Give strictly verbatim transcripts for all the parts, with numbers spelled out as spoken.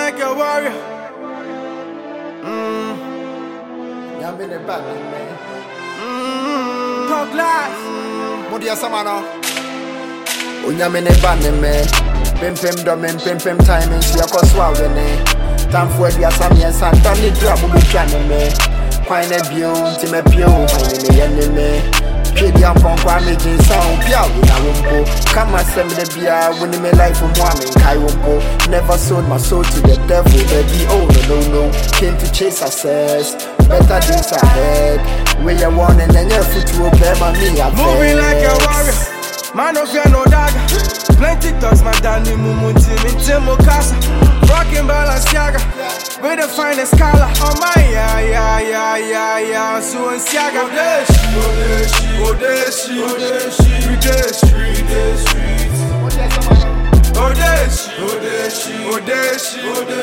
like a warrior. Mm. Yam in the back, man. Mm. Talk lies. Modia Samano. Unyam in the band, man. Pim pim domin, pim pim timing. See a coswa winning. Time for the Assam and Santa Nidra, who be channing me. Quine a bew, Timmy Pew, my enemy. Kid young punk, I'm making sound. Pia, in a wumpo. Come and send me the beer, winning my life from one in Kaiwumpo. Never sold my soul to the devil, baby. Oh, no, no, no. Came to chase success. Better days ahead. Where you want and then your foot will bear my me. Moving like a warrior. Man of fear, no dagger. Plenty talks, my Danny Mumunti, Mintimo Casa. Rockin' Balenciaga. With the finest color. Oh my, yeah, yeah, yeah, yeah, yeah. So in Siaga. Odeshi, Odeshi, Odeshi, Odeshi, Odeshi, Odeshi, Odeshi, Odeshi,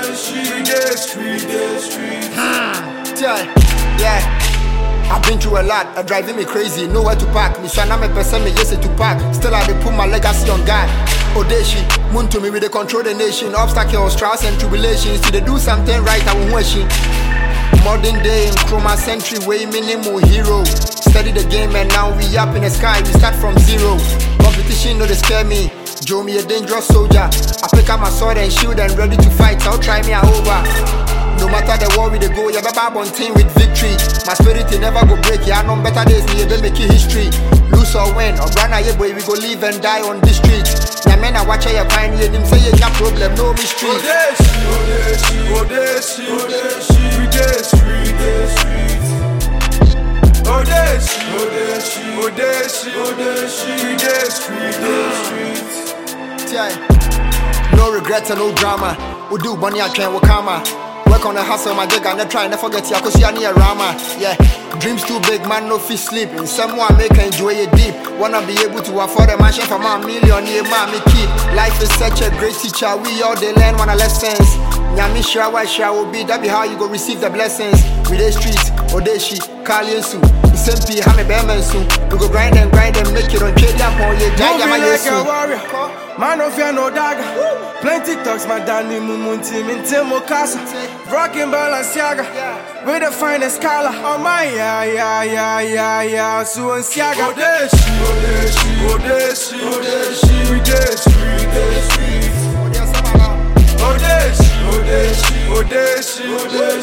Odeshi, Yeah, yeah. I've been through a lot, uh, driving me crazy, nowhere to park. Me shana me person me yes to park. Still I dey put my legacy on God. Odeshi, moon to me with the control the nation. Obstacles, trials and tribulations. To they do something right, I won't wish it. Modern day in chroma century, way minimal hero. Study the game and now we up in the sky. We start from zero. Competition no they scare me. Joe me a dangerous soldier. I pick up my sword and shield and ready to fight. So try me over. No matter the war we they go, yeah, baby, on team with victory. My spirit it never go break, yeah, I know better days, me able make it history. Lose or win, or run away, boy, we go live and die on this street. Yeah, man, I watch you find you, them say you got problem, no mystery. Odeshi, Odeshi, Odeshi, Odeshi, Odeshi, Odeshi, Odeshi, Odeshi, Odeshi, Yeah, no regrets and no drama. We do money I train with karma. Work on the hustle, my jig, and I try, never forget you, cause you are near Rama. Yeah, dreams too big, man, no fish sleep. And someone make enjoy it deep. Wanna be able to afford a mansion for my million, yeah, mommy keep. Life is such a great teacher, we all they learn one of lessons. Nyami share why share will be, that be how you go receive the blessings. We the streets, Odeshi, Kali and Su. S M P, Hame Bearman soon. We go grind and grind and make it on trade lamp on your giant. Moving like a warrior. Man of fear, no dagger. Plenty talks, my Danny Mumunti, Mintimo Casa. Rockin' Balenciaga. With the finest color. Oh my, yeah, yeah, yeah, yeah, yeah. So in Siaga. Odeshi, Odeshi, Odeshi, Odeshi, Odeshi, Odeshi, Odeshi, Odeshi, Odeshi, Odeshi,